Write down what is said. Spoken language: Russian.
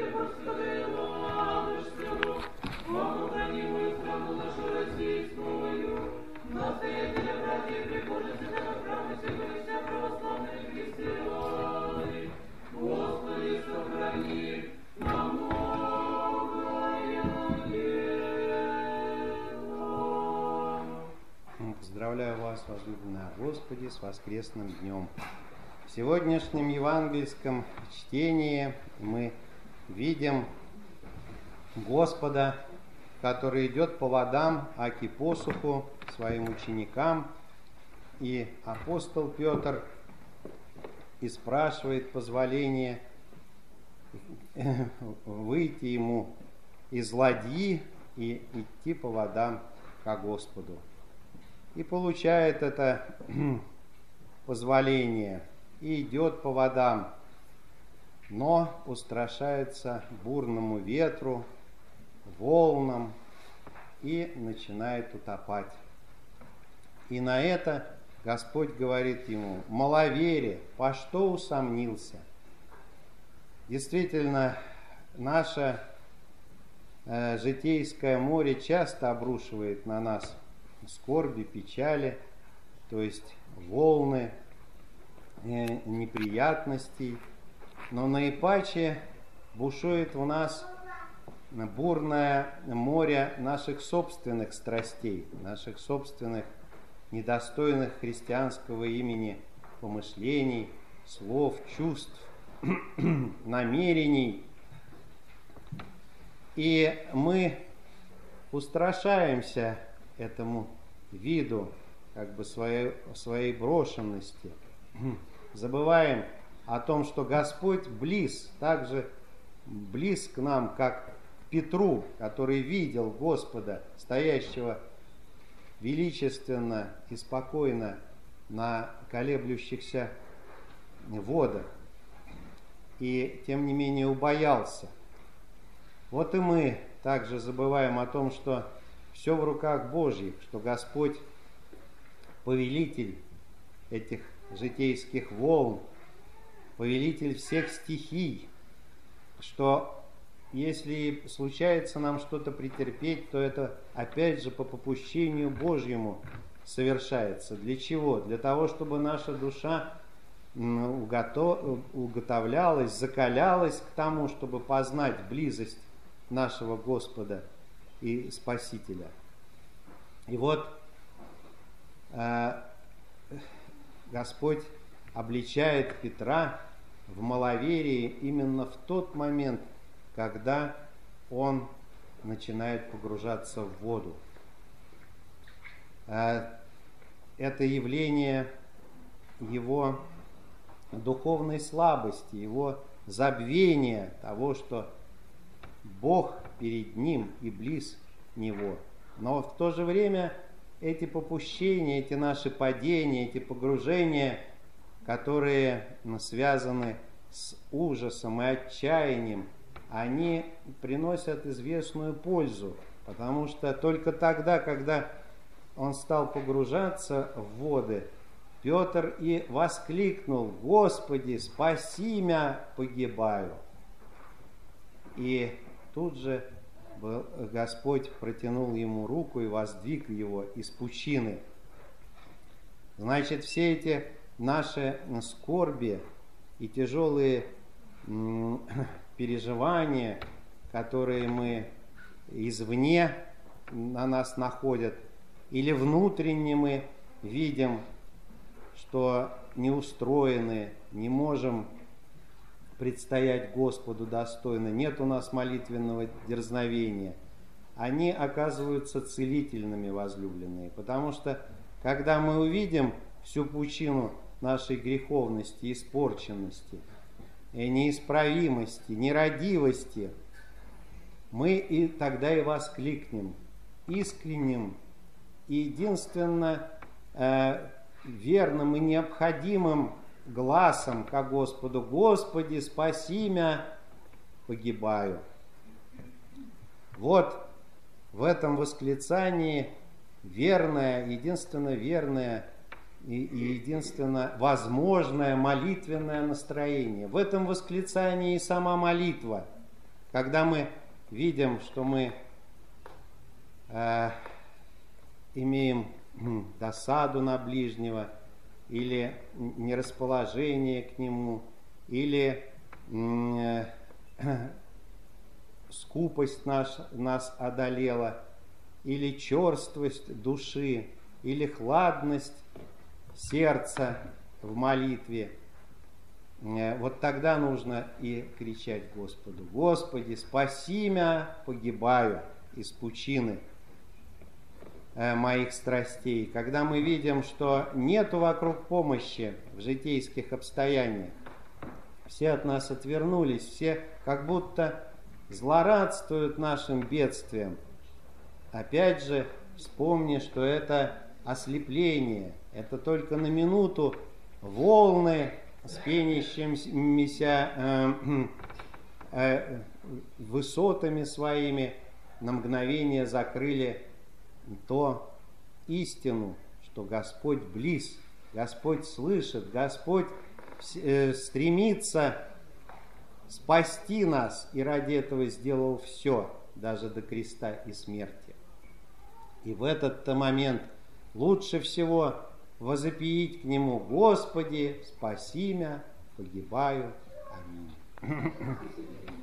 Поздравляю вас, возлюбленные Господи, с воскресным днем. В сегодняшнем евангельском чтении мы видим Господа, который идет по водам аки посуху своим ученикам, и апостол Петр и спрашивает позволение выйти ему из ладьи и идти по водам ко Господу. И получает это позволение и идет по водам, но устрашается бурному ветру, волнам и начинает утопать. И на это Господь говорит ему: «Маловерие, по что усомнился?» Действительно, наше житейское море часто обрушивает на нас скорби, печали, то есть волны неприятностей, но наипаче бушует в нас бурное море наших собственных страстей, наших собственных недостойных христианского имени помышлений, слов, чувств, намерений. И мы устрашаемся этому виду как бы своей брошенности. Забываем о том, что Господь так же близ к нам, как к Петру, который видел Господа, стоящего величественно и спокойно на колеблющихся водах, и тем не менее убоялся. Вот и мы также забываем о том, что все в руках Божьих, что Господь повелитель этих житейских волн, повелитель всех стихий, что если случается нам что-то претерпеть, то это опять же по попущению Божьему совершается. Для чего? Для того, чтобы наша душа уготовлялась, закалялась к тому, чтобы познать близость нашего Господа и Спасителя. И вот Господь обличает Петра в маловерии именно в тот момент, когда он начинает погружаться в воду. Это явление его духовной слабости, его забвения того, что Бог перед ним и близ него. Но в то же время эти попущения, эти наши падения, эти погружения, которые связаны с ужасом и отчаянием, они приносят известную пользу, потому что только тогда, когда он стал погружаться в воды, Петр и воскликнул: «Господи, спаси мя, погибаю!» И тут же Господь протянул ему руку и воздвиг его из пучины. Значит, все эти наши скорби и тяжелые переживания, которые мы извне на нас находят, или внутренне мы видим, что не устроены, не можем предстоять Господу достойно, нет у нас молитвенного дерзновения, они оказываются целительными, возлюбленные, потому что когда мы увидим всю пучину нашей греховности, испорченности, неисправимости, нерадивости, мы и тогда и воскликнем искренним и единственно верным и необходимым гласом ко Господу: «Господи, спаси мя, погибаю». Вот в этом восклицании верное, единственно верное и единственно возможное молитвенное настроение. В этом восклицании и сама молитва, когда мы видим, что мы имеем досаду на ближнего, или нерасположение к нему, или скупость нас одолела, или черствость души, или хладность сердца в молитве, вот тогда нужно и кричать Господу: «Господи, спаси меня, погибаю из пучины моих страстей». Когда мы видим, что нету вокруг помощи в житейских обстояниях, все от нас отвернулись, все как будто злорадствуют нашим бедствием, опять же, вспомни, что это ослепление, это только на минуту волны с пенящимися высотами своими на мгновение закрыли то истину, что Господь близ, Господь слышит, Господь стремится спасти нас и ради этого сделал все, даже до креста и смерти. И в этот-то момент лучше всего возопиить к Нему: «Господи, спаси меня, погибаю. Аминь».